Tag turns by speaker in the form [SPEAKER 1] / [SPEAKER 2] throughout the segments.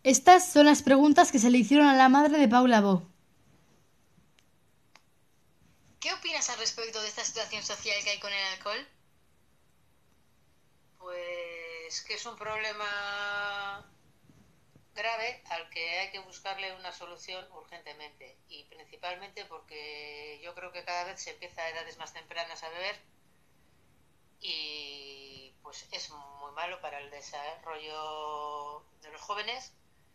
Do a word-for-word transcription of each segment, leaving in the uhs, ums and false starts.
[SPEAKER 1] Estas son las preguntas que se le hicieron a la madre de Paula Bo.
[SPEAKER 2] ¿Qué opinas al respecto de esta situación social que hay con el alcohol?
[SPEAKER 3] Pues que es un problema grave al que hay que buscarle una solución urgentemente y principalmente porque yo creo que cada vez se empieza a edades más tempranas a beber y pues es muy malo para el desarrollo de los jóvenes,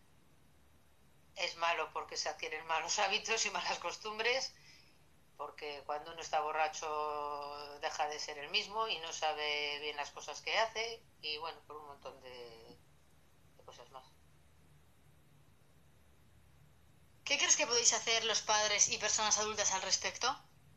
[SPEAKER 3] es malo porque se adquieren malos hábitos y malas costumbres, porque cuando uno está borracho deja de ser el mismo y no sabe bien las cosas que hace y bueno, por un montón de, de cosas más.
[SPEAKER 2] ¿Qué crees que podéis hacer los padres y personas adultas al respecto?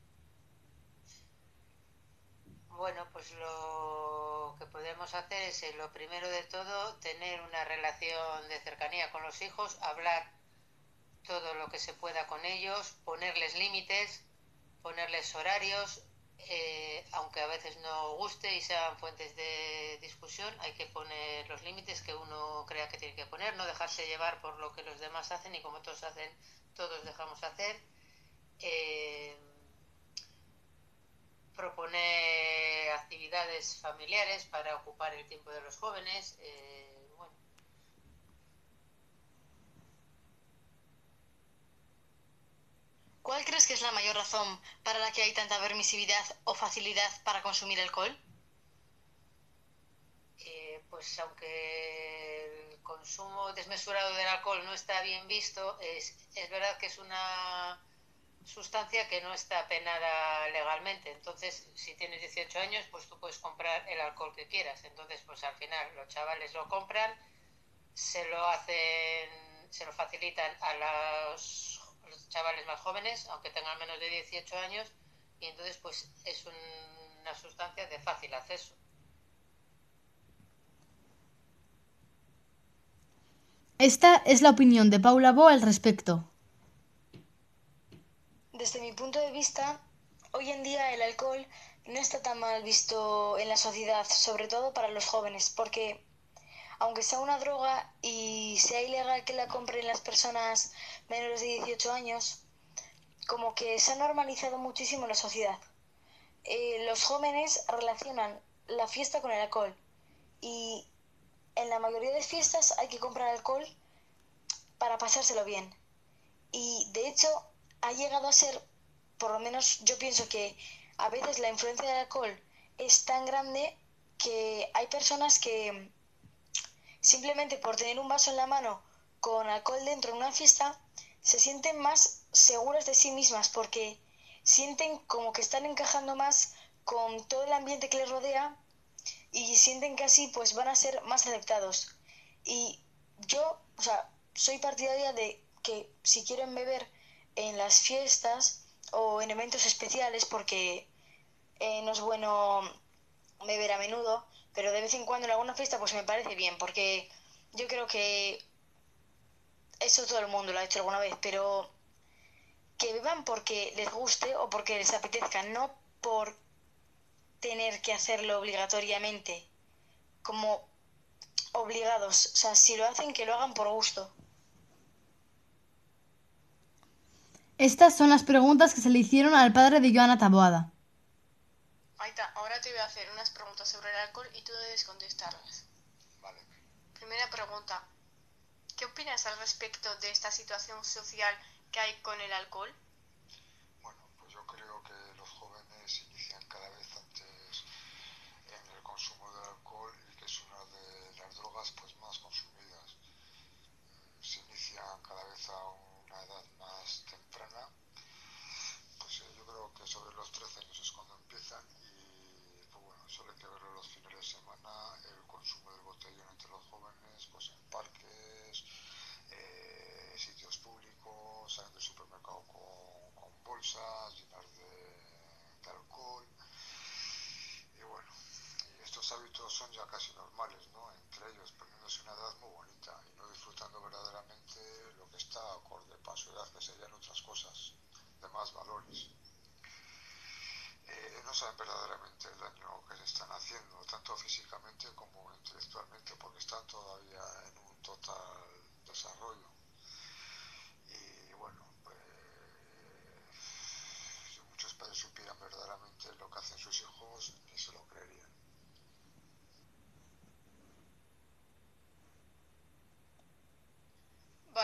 [SPEAKER 3] Bueno, pues lo que podemos hacer es, eh, lo primero de todo, tener una relación de cercanía con los hijos, hablar todo lo que se pueda con ellos, ponerles límites, ponerles horarios, eh, aunque a veces no guste y sean fuentes de discusión, hay que poner los límites que uno crea que tiene que poner, no dejarse llevar por lo que los demás hacen y como todos hacen, todos dejamos hacer. Eh, proponer actividades familiares para ocupar el tiempo de los jóvenes. Eh, bueno.
[SPEAKER 2] ¿Cuál crees que es la mayor razón para la que hay tanta permisividad o facilidad para consumir alcohol?
[SPEAKER 3] Eh, pues aunque el consumo desmesurado del alcohol no está bien visto, es, es verdad que es una sustancia que no está penada legalmente. Entonces, si tienes dieciocho años, pues tú puedes comprar el alcohol que quieras. Entonces, pues al final los chavales lo compran, se lo hacen, se lo facilitan a los, los chavales más jóvenes, aunque tengan menos de dieciocho años, y entonces pues es un, una sustancia de fácil acceso.
[SPEAKER 1] Esta es la opinión de Paula Bo al respecto.
[SPEAKER 2] Desde mi punto de vista, hoy en día el alcohol no está tan mal visto en la sociedad, sobre todo para los jóvenes, porque aunque sea una droga y sea ilegal que la compren las personas menores de dieciocho años, como que se ha normalizado muchísimo en la sociedad. Eh, los jóvenes relacionan la fiesta con el alcohol y en la mayoría de fiestas hay que comprar alcohol para pasárselo bien. Y de hecho ha llegado a ser, por lo menos yo pienso que a veces la influencia del alcohol es tan grande que hay personas que simplemente por tener un vaso en la mano con alcohol dentro en una fiesta se sienten más seguras de sí mismas porque sienten como que están encajando más con todo el ambiente que les rodea y sienten que así pues van a ser más aceptados. Y yo, o sea, soy partidaria de que si quieren beber en las fiestas o en eventos especiales, porque eh, no es bueno beber a menudo, pero de vez en cuando en alguna fiesta pues me parece bien, porque yo creo que eso todo el mundo lo ha hecho alguna vez, pero que beban porque les guste o porque les apetezca, no por tener que hacerlo obligatoriamente, como obligados. O sea, si lo hacen, que lo hagan por gusto.
[SPEAKER 1] Estas son las preguntas que se le hicieron al padre de Joana Taboada.
[SPEAKER 2] Aita, ahora te voy a hacer unas preguntas sobre el alcohol y tú debes contestarlas.
[SPEAKER 4] Vale.
[SPEAKER 2] Primera pregunta. ¿Qué opinas al respecto de esta situación social que hay con el alcohol?
[SPEAKER 4] Bueno, pues yo creo que los jóvenes inician cada vez antes en el consumo del alcohol y que es una de las drogas pues más consumidas. Mm, Se inician cada vez a una edad más temprana, pues eh, yo creo que sobre los trece años es cuando empiezan y pues bueno, suele que verlo los fines de semana, el consumo del botellón entre los jóvenes, pues en parques, eh, sitios públicos, salen del supermercado con, con bolsas llenas de, de alcohol y bueno, y estos hábitos son ya casi normales, ¿no? Entre ellos poniéndose una edad muy bonita y no disfrutando verdaderamente lo que está acorde para su edad, que serían otras cosas de más valores. Eh, no saben verdaderamente el daño que se están haciendo, tanto físicamente como intelectualmente, porque están todavía en un total desarrollo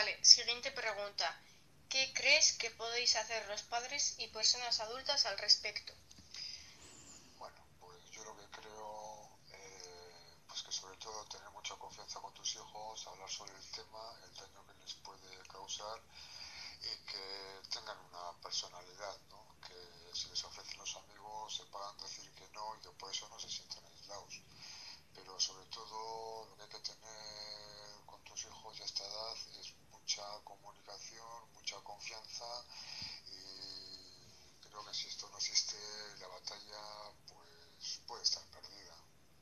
[SPEAKER 5] Vale, siguiente pregunta. ¿Qué crees que podéis hacer los padres y personas adultas al respecto?
[SPEAKER 4] Bueno, pues yo lo que creo, eh, pues que sobre todo tener mucha confianza con tus hijos, hablar sobre el tema, el daño que les puede causar y que tengan una personalidad, ¿no? Que si les ofrecen los amigos sepan decir que no y que por eso no se sienten aislados. Pero sobre todo lo que hay que tener con tus hijos a esta edad es mucha comunicación, mucha confianza y creo que si esto no existe la batalla pues puede estar perdida.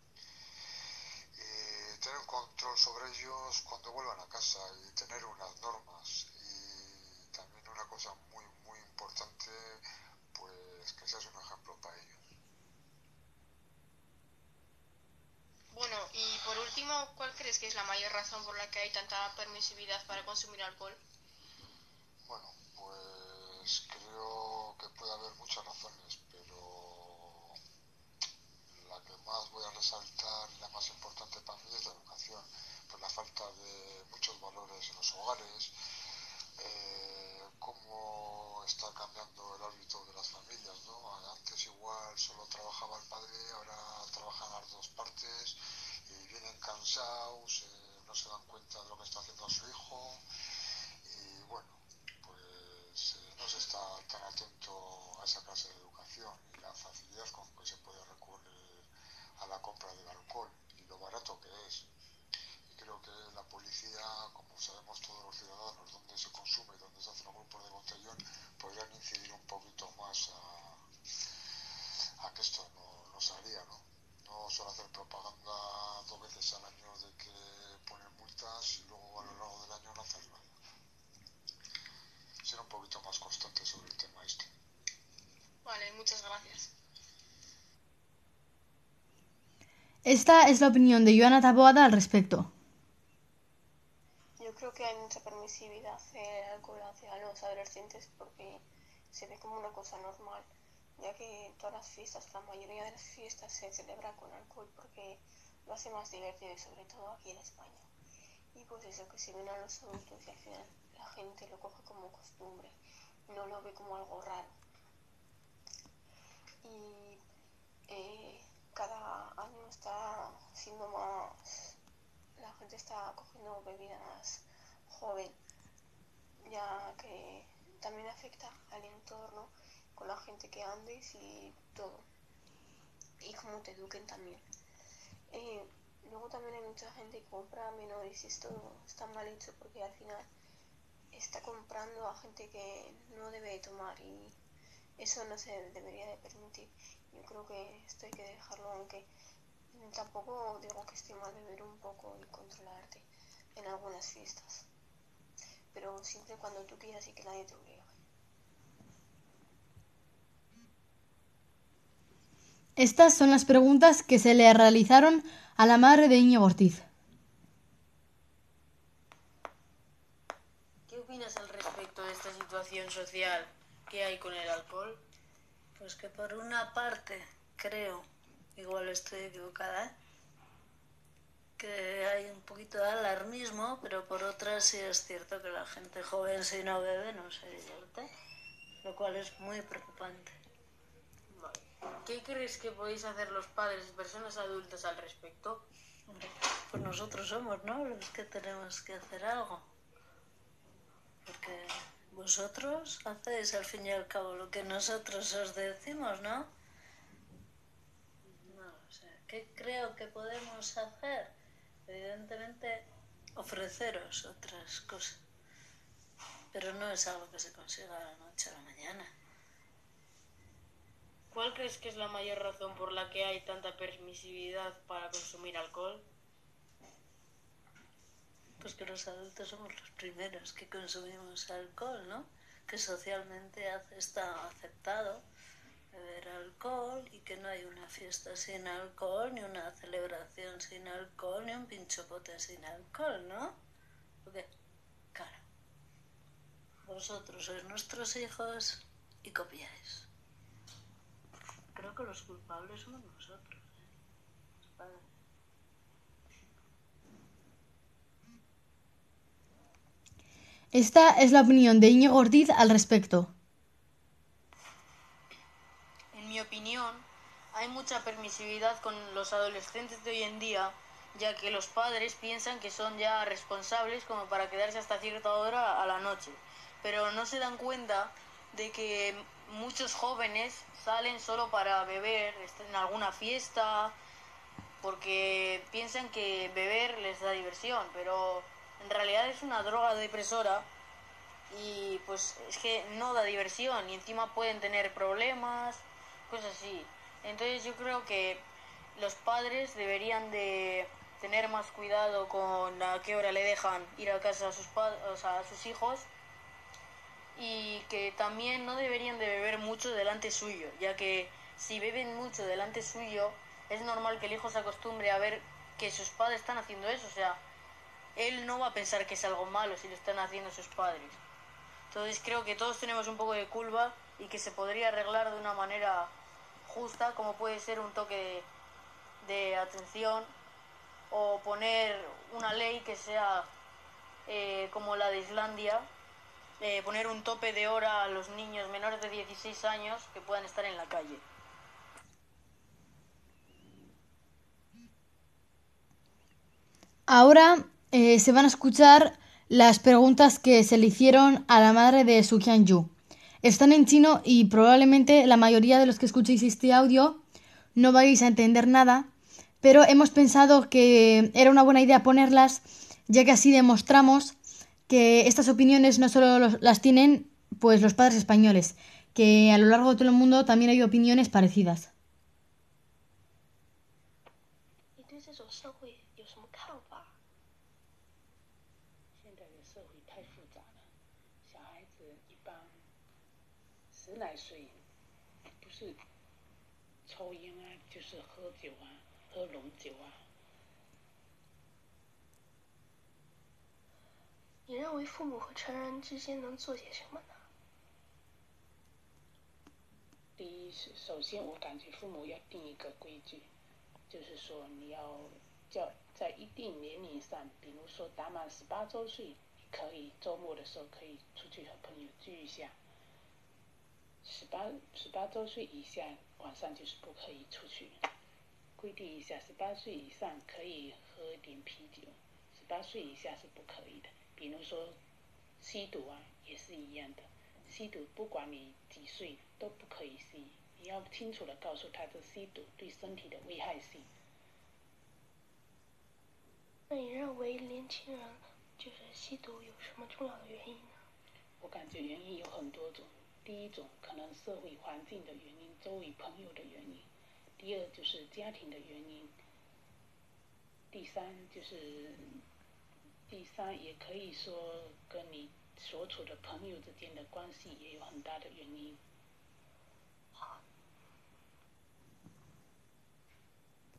[SPEAKER 4] Y tener un control sobre ellos cuando vuelvan a casa y tener unas normas y también una cosa muy muy importante, pues que seas un ejemplo para ellos.
[SPEAKER 5] Bueno, y por último, ¿cuál crees que es la mayor razón por la que hay tanta permisividad para consumir alcohol?
[SPEAKER 4] Bueno, pues creo que puede haber muchas razones, pero la que más voy a resaltar y la más importante para mí es la educación, pues la falta de muchos valores en los hogares, eh, cómo está cambiando el hábito de las familias, ¿no? Antes igual solo trabajaba el padre, ahora trabajan las dos partes y vienen cansados, eh, no se dan cuenta de lo que está haciendo su hijo y bueno, pues eh, no se está tan atento a esa clase de educación y la facilidad con que se puede recurrir a la compra del alcohol y lo barato que es. Y creo que la policía, como sabemos todos los ciudadanos, dónde se consume, dónde se hacen los grupos de botellón, podrían incidir un poquito más a, a que esto no, no salía, ¿no? No solo hacer propaganda dos veces al año de que ponen multas y luego a lo largo del año no hacer nada. Ser un poquito más constante sobre el tema este.
[SPEAKER 5] Vale, muchas gracias.
[SPEAKER 1] Esta es la opinión de Joana Taboada al respecto.
[SPEAKER 6] Yo creo que hay mucha permisividad en el alcohol hacia los adolescentes porque se ve como una cosa normal, ya que todas las fiestas, la mayoría de las fiestas se celebran con alcohol porque lo hace más divertido y sobre todo aquí en España. Y pues eso, que se ven a los adultos y al final la gente lo coge como costumbre, no lo ve como algo raro. Y eh, cada año está siendo más, la gente está cogiendo bebidas más joven, ya que también afecta al entorno, con la gente que andes y todo, y cómo te eduquen también. Eh, luego también hay mucha gente que compra a menores y esto está mal hecho porque al final está comprando a gente que no debe tomar y eso no se debería de permitir. Yo creo que esto hay que dejarlo, aunque tampoco digo que esté mal beber un poco y controlarte en algunas fiestas, pero siempre cuando tú quieras y que nadie te obligue.
[SPEAKER 1] Estas son las preguntas que se le realizaron a la madre de Íñigo Ortiz.
[SPEAKER 7] ¿Qué opinas al respecto de esta situación social que hay con el alcohol? Pues que por una parte creo, igual estoy equivocada, ¿eh? que hay un poquito de alarmismo, pero por otra sí es cierto que la gente joven si no bebe no se divierte, lo cual es muy preocupante.
[SPEAKER 8] ¿Qué crees que podéis hacer los padres y personas adultas al respecto?
[SPEAKER 7] Pues nosotros somos, ¿no?, los que tenemos que hacer algo. Porque vosotros hacéis al fin y al cabo lo que nosotros os decimos, ¿no? No, o sea, ¿qué creo que podemos hacer? Evidentemente, ofreceros otras cosas. Pero no es algo que se consiga de la noche a la mañana.
[SPEAKER 8] ¿Cuál crees que es la mayor razón por la que hay tanta permisividad para consumir alcohol?
[SPEAKER 7] Pues que los adultos somos los primeros que consumimos alcohol, ¿no? Que socialmente está aceptado beber alcohol y que no hay una fiesta sin alcohol, ni una celebración sin alcohol, ni un pinchopote sin alcohol, ¿no? Porque, claro, vosotros sois nuestros hijos y copiáis. Creo que los culpables somos nosotros, ¿eh? Los padres.
[SPEAKER 1] Esta es la opinión de Íñigo Ortiz al respecto.
[SPEAKER 8] En mi opinión, hay mucha permisividad con los adolescentes de hoy en día, ya que los padres piensan que son ya responsables como para quedarse hasta cierta hora a la noche, pero no se dan cuenta de que muchos jóvenes salen solo para beber, están en alguna fiesta, porque piensan que beber les da diversión, pero en realidad es una droga depresora y pues es que no da diversión y encima pueden tener problemas, cosas así. Entonces yo creo que los padres deberían de tener más cuidado con a qué hora le dejan ir a casa a sus, pa- o sea, a sus hijos, y que también no deberían de beber mucho delante suyo, ya que si beben mucho delante suyo es normal que el hijo se acostumbre a ver que sus padres están haciendo eso, o sea, él no va a pensar que es algo malo si lo están haciendo sus padres. Entonces creo que todos tenemos un poco de culpa y que se podría arreglar de una manera justa, como puede ser un toque de, de atención o poner una ley que sea eh, como la de Islandia, eh, poner un tope de hora a los niños menores de dieciséis años que puedan estar en la calle.
[SPEAKER 1] Ahora eh, se van a escuchar las preguntas que se le hicieron a la madre de Su Yu. Están en chino y probablemente la mayoría de los que escuchéis este audio no vais a entender nada, pero hemos pensado que era una buena idea ponerlas, ya que así demostramos que estas opiniones no solo los- las tienen pues los padres españoles, que a lo largo de todo el mundo también hay opiniones parecidas.
[SPEAKER 6] 你对这种社会有什么看法？
[SPEAKER 9] 现在的社会太复杂了，小孩子一般十来岁，不是抽烟啊，就是喝酒啊，喝浓酒啊。
[SPEAKER 6] 你认为父母和成人之间能做些什么呢？
[SPEAKER 9] 第一是，首先我感觉父母要定一个规矩，就是说你要叫在一定年龄上，比如说打满十八周岁，可以周末的时候可以出去和朋友聚一下。十八十八周岁以下晚上就是不可以出去。规定一下，十八岁以上可以喝一点啤酒，十八岁以下是不可以的。比如说吸毒啊，也是一样的。吸毒不管你几岁都不可以吸，你要清楚的告诉他这吸毒对身体的危害性。
[SPEAKER 6] 那你认为年轻人就是吸毒有什么重要的原因呢？
[SPEAKER 9] 我感觉原因有很多种，第一种可能社会环境的原因，周围朋友的原因；第二就是家庭的原因；第三就是第三也可以说跟你所处的朋友之间的关系也有很大的原因。